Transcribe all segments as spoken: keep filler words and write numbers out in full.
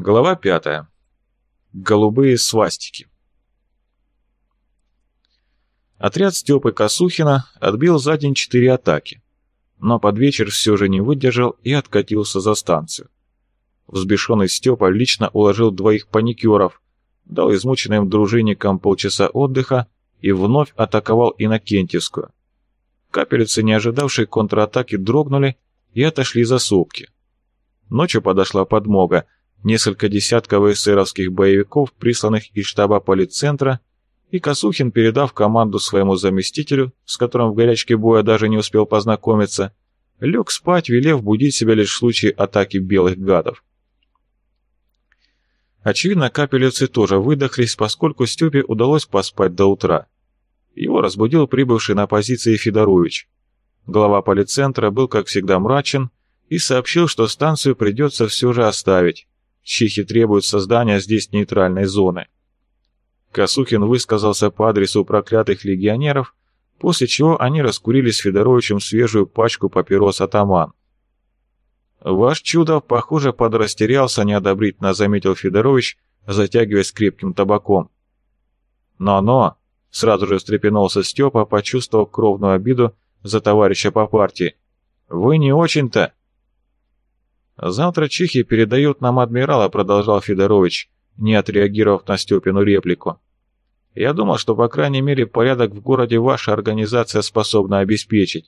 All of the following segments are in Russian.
Глава пятая. Голубые свастики. Отряд Степы Косухина отбил за день четыре атаки, но под вечер все же не выдержал и откатился за станцию. Взбешенный Степа лично уложил двоих паникеров, дал измученным дружинникам полчаса отдыха и вновь атаковал Иннокентьевскую. Капелевцы, не ожидавшие контратаки, дрогнули и отошли за сопки. Ночью подошла подмога. Несколько десятков эсеровских боевиков, присланных из штаба полицентра, и Косухин, передав команду своему заместителю, с которым в горячке боя даже не успел познакомиться, лег спать, велев будить себя лишь в случае атаки белых гадов. Очевидно, капелевцы тоже выдохлись, поскольку Степе удалось поспать до утра. Его разбудил прибывший на позиции Федорович. Глава полицентра был, как всегда, мрачен и сообщил, что станцию придется все же оставить. Чехи требуют создания здесь нейтральной зоны. Косухин высказался по адресу проклятых легионеров, после чего они раскурили с Федоровичем свежую пачку папирос «Атаман». «Ваш Чудов, похоже, подрастерялся», — неодобрительно заметил Федорович, затягиваясь крепким табаком. «Но-но», — сразу же встрепенулся Степа, почувствовав кровную обиду за товарища по партии. «Вы не очень-то...» «Завтра чехи передают нам адмирала», — продолжал Федорович, не отреагировав на Степину реплику. «Я думал, что, по крайней мере, порядок в городе ваша организация способна обеспечить».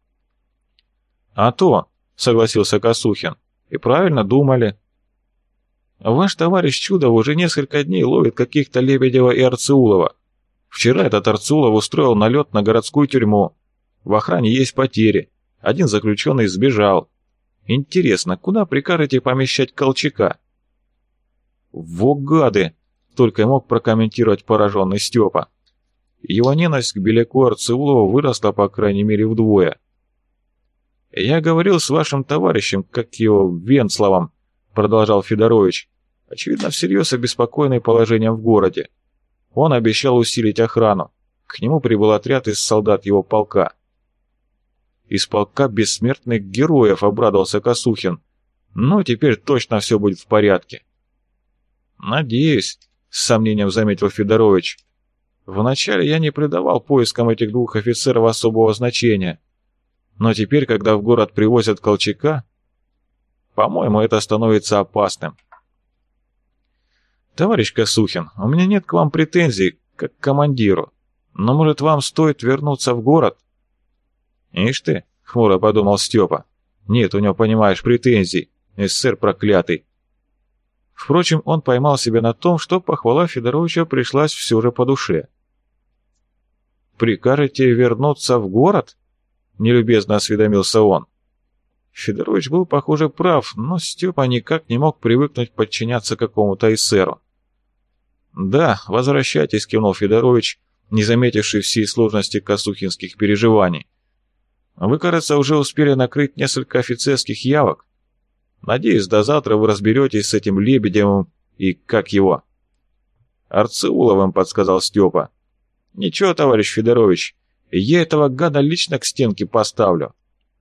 «А то», — согласился Косухин, — «и правильно думали». «Ваш товарищ Чудов уже несколько дней ловит каких-то Лебедева и Арцеулова. Вчера этот Арцеулов устроил налет на городскую тюрьму. В охране есть потери. Один заключенный сбежал. Интересно, куда прикажете помещать Колчака?» «Во гады!» — только и мог прокомментировать пораженный Степа. Его ненависть к Беляку Арцеулову выросла, по крайней мере, вдвое. «Я говорил с вашим товарищем, как его, Венцловым», — продолжал Федорович, очевидно, всерьез обеспокоенный положением в городе. Он обещал усилить охрану. К нему прибыл отряд из солдат его полка. «Из полка бессмертных героев», — обрадовался Косухин. «Ну, теперь точно все будет в порядке». «Надеюсь», — с сомнением заметил Федорович. «Вначале я не придавал поискам этих двух офицеров особого значения. Но теперь, когда в город привозят Колчака, по-моему, это становится опасным». «Товарищ Косухин, у меня нет к вам претензий, как к командиру. Но, может, вам стоит вернуться в город?» «Ишь ты», — хмуро подумал Степа, — «нет у него, понимаешь, претензий, эсэр проклятый». Впрочем, он поймал себя на том, что похвала Федоровича пришлась все же по душе. «Прикажете вернуться в город?» — нелюбезно осведомился он. Федорович был, похоже, прав, но Степа никак не мог привыкнуть подчиняться какому-то эсеру. «Да, возвращайтесь», — кивнул Федорович, не заметивший всей сложности косухинских переживаний. «Вы, кажется, уже успели накрыть несколько офицерских явок. Надеюсь, до завтра вы разберетесь с этим Лебедевым и как его?» «Арцеуловым», — подсказал Степа. «Ничего, товарищ Федорович, я этого гада лично к стенке поставлю».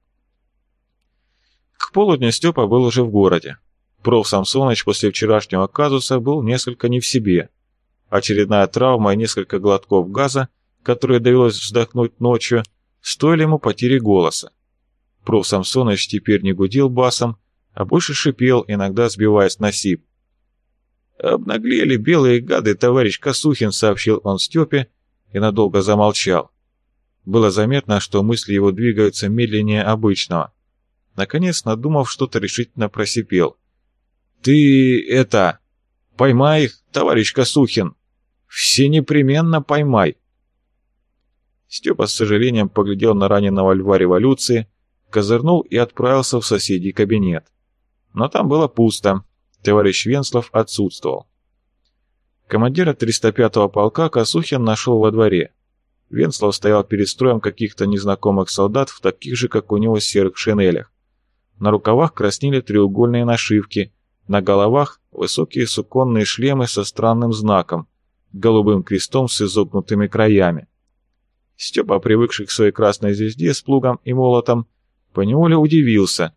К полудню Степа был уже в городе. Проф. Самсоныч после вчерашнего казуса был несколько не в себе. Очередная травма и несколько глотков газа, которые довелось вздохнуть ночью, стоили ему потери голоса. Проф. Самсоныч теперь не гудел басом, а больше шипел, иногда сбиваясь на сип. «Обнаглели белые гады, товарищ Косухин», — сообщил он Степе и надолго замолчал. Было заметно, что мысли его двигаются медленнее обычного. Наконец, надумав что-то, решительно просипел. «Ты это... поймай их, товарищ Косухин! Все непременно поймай!» Степа с сожалением поглядел на раненого льва революции, козырнул и отправился в соседний кабинет. Но там было пусто, товарищ Венцлов отсутствовал. Командира триста пятого полка Косухин нашел во дворе. Венцлов стоял перед строем каких-то незнакомых солдат в таких же, как у него, серых шинелях. На рукавах краснели треугольные нашивки, на головах высокие суконные шлемы со странным знаком, голубым крестом с изогнутыми краями. Степа, привыкший к своей красной звезде с плугом и молотом, поневоле удивился.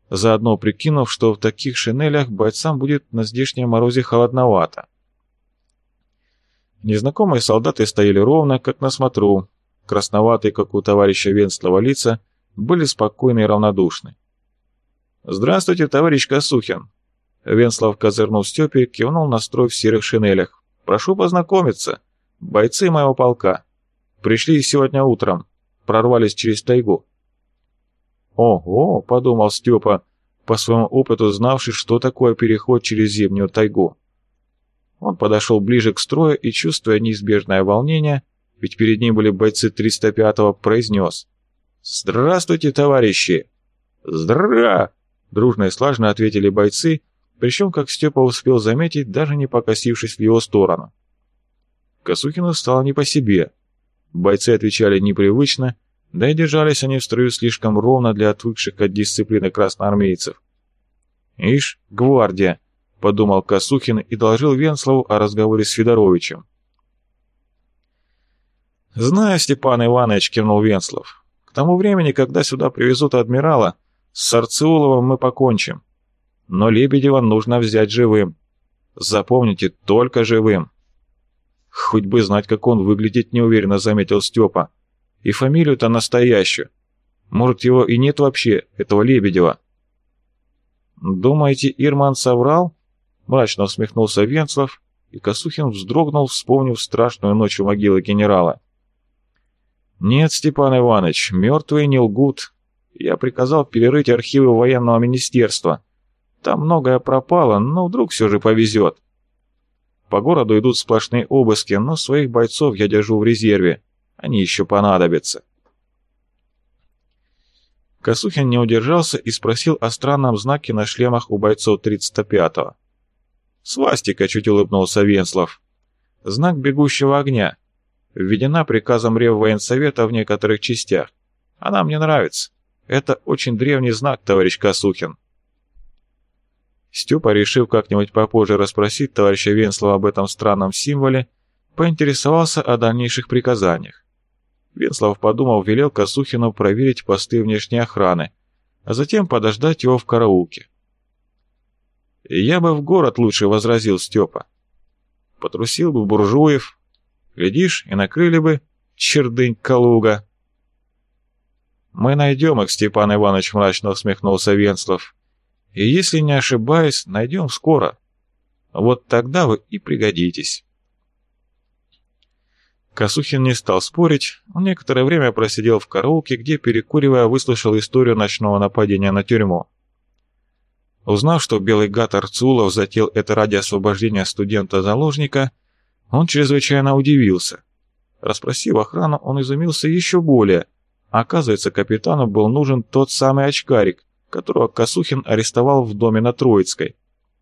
заодно прикинув, что в таких шинелях бойцам будет на здешнем морозе холодновато. Незнакомые солдаты стояли ровно, как на смотру. Красноватые, как у товарища Венслова, лица были спокойны и равнодушны. «Здравствуйте, товарищ Косухин!» Венслов, козырнув Степе, кивнул на строй в серых шинелях. «Прошу познакомиться. Бойцы моего полка. Пришли сегодня утром. Прорвались через тайгу». «Ого!» — подумал Степа, по своему опыту знавший, что такое переход через зимнюю тайгу. Он подошел ближе к строю и, чувствуя неизбежное волнение, ведь перед ним были бойцы триста пятого, произнес: «Здравствуйте, товарищи!» «Здра!» — дружно и слаженно ответили бойцы, причем, как Степа успел заметить, даже не покосившись в его сторону. Косухину стало не по себе. Бойцы отвечали непривычно, да и держались они в строю слишком ровно для отвыкших от дисциплины красноармейцев. «Ишь, гвардия!» — подумал Косухин и доложил Венслову о разговоре с Федоровичем. «Знаю, Степан Иванович», — кивнул Венслов. «К тому времени, когда сюда привезут адмирала, с Сарциуловым мы покончим. Но Лебедева нужно взять живым. Запомните, только живым». «Хоть бы знать, как он выглядит», — неуверенно заметил Степа. «И фамилию-то настоящую. Может, его и нет вообще, этого Лебедева». «Думаете, Ирман соврал?» — мрачно усмехнулся Венслов, и Косухин вздрогнул, вспомнив страшную ночь у могилы генерала. «Нет, Степан Иванович, мертвые не лгут. Я приказал перерыть архивы военного министерства. Там многое пропало, но вдруг все же повезет. По городу идут сплошные обыски, но своих бойцов я держу в резерве. Они еще понадобятся». Косухин не удержался и спросил о странном знаке на шлемах у бойцов тридцать пятого. «Свастика», — чуть улыбнулся Венслов. «Знак бегущего огня. Введена приказом Реввоенсовета в некоторых частях. Она мне нравится. Это очень древний знак, товарищ Косухин». Степа, решив как-нибудь попозже расспросить товарища Венслова об этом странном символе, поинтересовался о дальнейших приказаниях. Венслов, подумав, велел Косухину проверить посты внешней охраны, а затем подождать его в караулке. «Я бы в город лучше», — возразил Степа. «Потрусил бы буржуев, глядишь, и накрыли бы чердынь-калуга». «Мы найдем их», — Степан Иванович мрачно усмехнулся Венслов. «И если не ошибаюсь, найдем скоро. Вот тогда вы и пригодитесь». Косухин не стал спорить, он некоторое время просидел в караулке, где, перекуривая, выслушал историю ночного нападения на тюрьму. Узнав, что белый гад Арцулов затеял это ради освобождения студента-заложника, он чрезвычайно удивился. Расспросив охрану, он изумился еще более. Оказывается, капитану был нужен тот самый очкарик, которого Косухин арестовал в доме на Троицкой.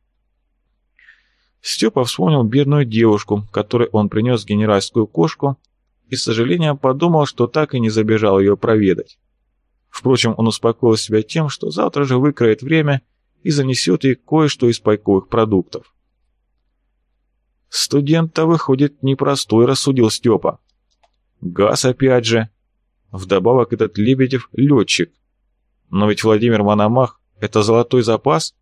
Степа вспомнил бедную девушку, которой он принес генеральскую кошку, и с сожалением подумал, что так и не забежал ее проведать. Впрочем, он успокоил себя тем, что завтра же выкроет время и занесет ей кое-что из пайковых продуктов. «Студент-то, выходит, непростой», — рассудил Степа. «Газ опять же. Вдобавок этот Лебедев — летчик. Но ведь Владимир Мономах — это золотой запас».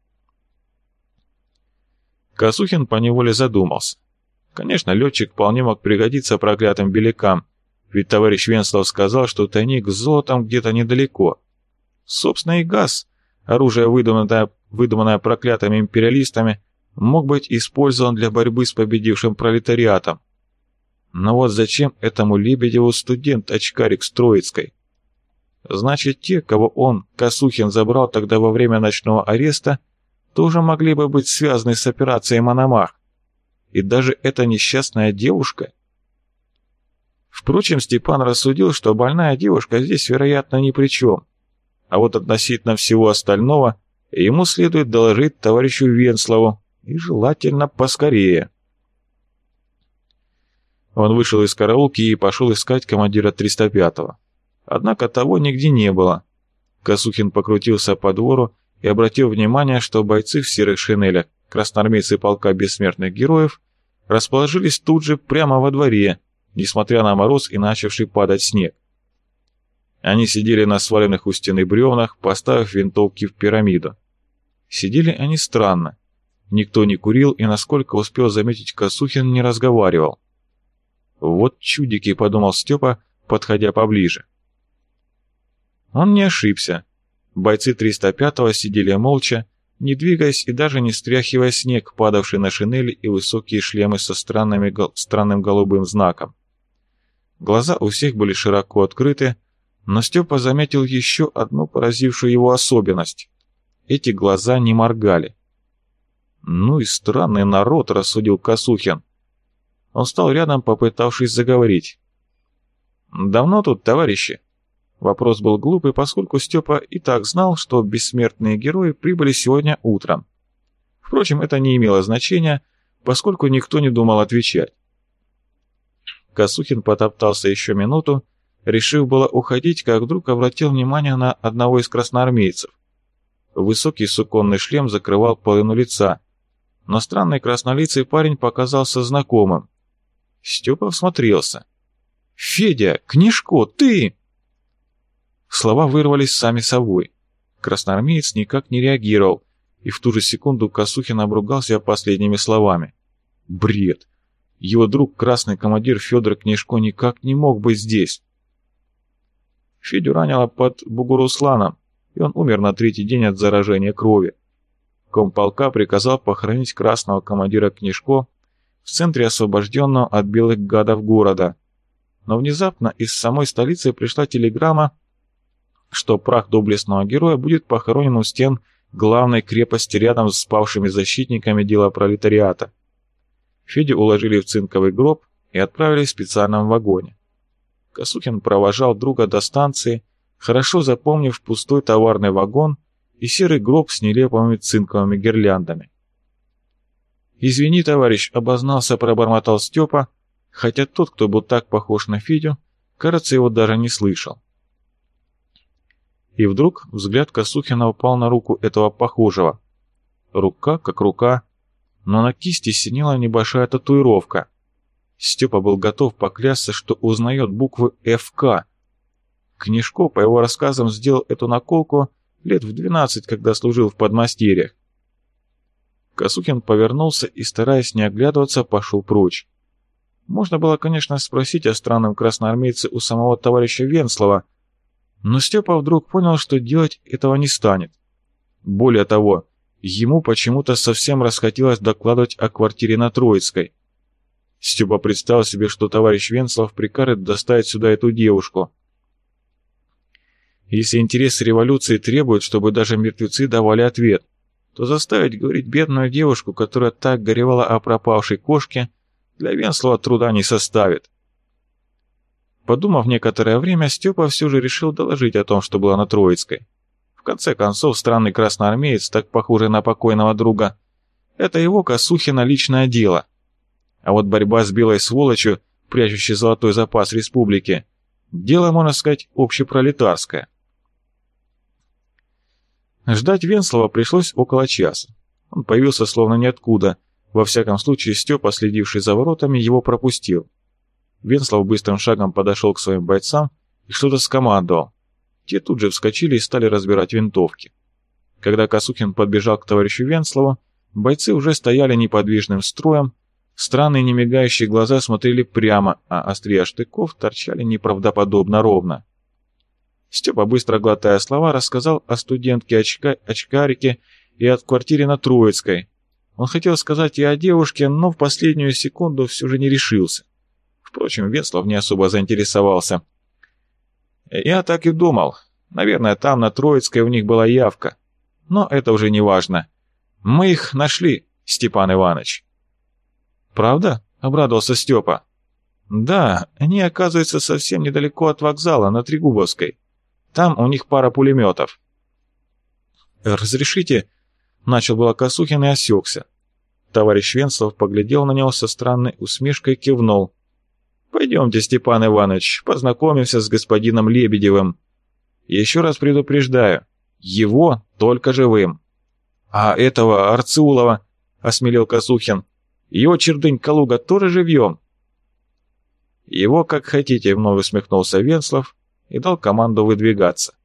Косухин поневоле задумался. Конечно, летчик вполне мог пригодиться проклятым белякам, ведь товарищ Венслов сказал, что тайник с золотом где-то недалеко. Собственно, и газ, оружие, выдуманное, выдуманное проклятыми империалистами, мог быть использован для борьбы с победившим пролетариатом. Но вот зачем этому Лебедеву студент-очкарик с Троицкой? Значит, те, кого он, Косухин, забрал тогда во время ночного ареста, тоже могли бы быть связаны с операцией «Мономах». И даже эта несчастная девушка. Впрочем, Степан рассудил, что больная девушка здесь, вероятно, ни при чем. А вот относительно всего остального ему следует доложить товарищу Венслову, и желательно поскорее. Он вышел из караулки и пошел искать командира триста пятого. Однако того нигде не было. Косухин покрутился по двору и обратил внимание, что бойцы в серых шинелях, красноармейцы полка бессмертных героев, расположились тут же прямо во дворе, несмотря на мороз и начавший падать снег. Они сидели на сваленных у стены бревнах, поставив винтовки в пирамиду. Сидели они странно. Никто не курил и, насколько успел заметить Косухин, не разговаривал. «Вот чудики», — подумал Степа, подходя поближе. Он не ошибся. Бойцы триста пятого сидели молча, не двигаясь и даже не стряхивая снег, падавший на шинели и высокие шлемы со странными, странным голубым знаком. Глаза у всех были широко открыты, но Степа заметил еще одну поразившую его особенность. Эти глаза не моргали. «Ну и странный народ», — рассудил Косухин. Он стал рядом, попытавшись заговорить. «Давно тут, товарищи?» Вопрос был глупый, поскольку Степа и так знал, что бессмертные герои прибыли сегодня утром. Впрочем, это не имело значения, поскольку никто не думал отвечать. Косухин потоптался еще минуту, решив было уходить, как вдруг обратил внимание на одного из красноармейцев. Высокий суконный шлем закрывал половину лица, но странный краснолицый парень показался знакомым. Степа всмотрелся. «Федя, Книжко, ты!» Слова вырвались сами собой. Красноармеец никак не реагировал, и в ту же секунду Косухин обругал себя последними словами. Бред! Его друг, красный командир Федор Книжко, никак не мог быть здесь. Федю ранило под Бугурусланом, и он умер на третий день от заражения крови. Комполка приказал похоронить красного командира Книжко в центре освобожденного от белых гадов города. Но внезапно из самой столицы пришла телеграмма, что прах доблестного героя будет похоронен у стен главной крепости рядом с спавшими защитниками дела пролетариата. Федю уложили в цинковый гроб и отправили в специальном вагоне. Косухин провожал друга до станции, хорошо запомнив пустой товарный вагон и серый гроб с нелепыми цинковыми гирляндами. «Извини, товарищ», — обознался, пробормотал Степа, хотя тот, кто был так похож на Федю, кажется, его даже не слышал. И вдруг взгляд Косухина упал на руку этого похожего. Рука как рука, но на кисти синела небольшая татуировка. Степа был готов поклясться, что узнает буквы эф ка. Книжко, по его рассказам, сделал эту наколку лет в двенадцать, когда служил в подмастерьях. Косухин повернулся и, стараясь не оглядываться, пошел прочь. Можно было, конечно, спросить о странном красноармейце у самого товарища Венслова, но Степа вдруг понял, что делать этого не станет. Более того, ему почему-то совсем расхотелось докладывать о квартире на Троицкой. Степа представил себе, что товарищ Венслов прикажет доставить сюда эту девушку. Если интересы революции требуют, чтобы даже мертвецы давали ответ, то заставить говорить бедную девушку, которая так горевала о пропавшей кошке, для Венслова труда не составит. Подумав некоторое время, Степа все же решил доложить о том, что было на Троицкой. В конце концов, странный красноармеец, так похожий на покойного друга, это его, Косухина, личное дело. А вот борьба с белой сволочью, прячущей золотой запас республики, дело, можно сказать, общепролетарское. Ждать Венслова пришлось около часа. Он появился словно ниоткуда. Во всяком случае, Степа, следивший за воротами, его пропустил. Венслов быстрым шагом подошел к своим бойцам и что-то скомандовал. Те тут же вскочили и стали разбирать винтовки. Когда Косухин подбежал к товарищу Венслову, бойцы уже стояли неподвижным строем, странные немигающие глаза смотрели прямо, а острия штыков торчали неправдоподобно ровно. Степа, быстро глотая слова, рассказал о студентке-очкарике и о квартире на Троицкой. Он хотел сказать и о девушке, но в последнюю секунду все же не решился. Впрочем, Венслов не особо заинтересовался. «Я так и думал. Наверное, там, на Троицкой, у них была явка. Но это уже не важно. Мы их нашли, Степан Иванович». «Правда?» — обрадовался Степа. «Да, они, оказывается, совсем недалеко от вокзала, на Трегубовской. Там у них пара пулеметов». «Разрешите?» — начал было Косухин и осекся. Товарищ Венслов поглядел на него со странной усмешкой и кивнул. «Пойдемте, Степан Иванович, познакомимся с господином Лебедевым. Еще раз предупреждаю, его только живым». «А этого Арцулова?» — осмелел Косухин. «Его чердынь Калуга тоже живьем?» «Его как хотите», — вновь усмехнулся Венслов и дал команду выдвигаться.